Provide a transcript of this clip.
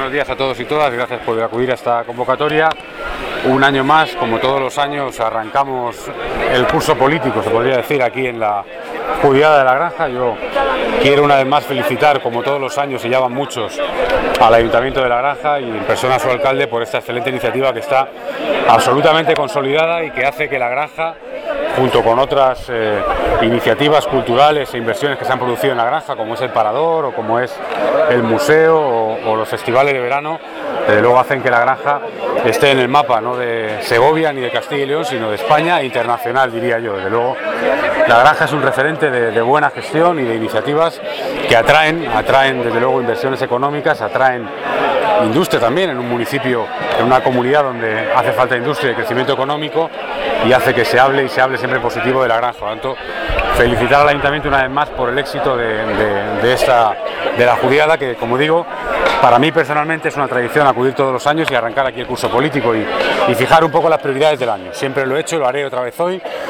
buenos días a todos y todas, gracias por acudir a esta convocatoria. Un año más, como todos los años, arrancamos el curso político, se podría decir, aquí en la Judiada de la Granja. Yo quiero una vez más felicitar, como todos los años, y ya van muchos, al Ayuntamiento de la Granja y en persona a su alcalde por esta excelente iniciativa que está absolutamente consolidada y que hace que la Granja, junto con otras iniciativas culturales e inversiones que se han producido en la Granja, como es el Parador o como es el museo o los festivales de verano, luego hacen que la Granja esté en el mapa, no de Segovia ni de Castilla y León, sino de España e internacional, diría yo. Desde luego, la Granja es un referente de buena gestión y de iniciativas que atraen desde luego inversiones económicas, atraen industria también en un municipio, en una comunidad donde hace falta industria y crecimiento económico, y hace que se hable siempre positivo de la Granja. Por lo tanto, felicitar al Ayuntamiento una vez más por el éxito de la Judiada, que, como digo, para mí personalmente es una tradición acudir todos los años y arrancar aquí el curso político y fijar un poco las prioridades del año. Siempre lo he hecho, lo haré otra vez hoy.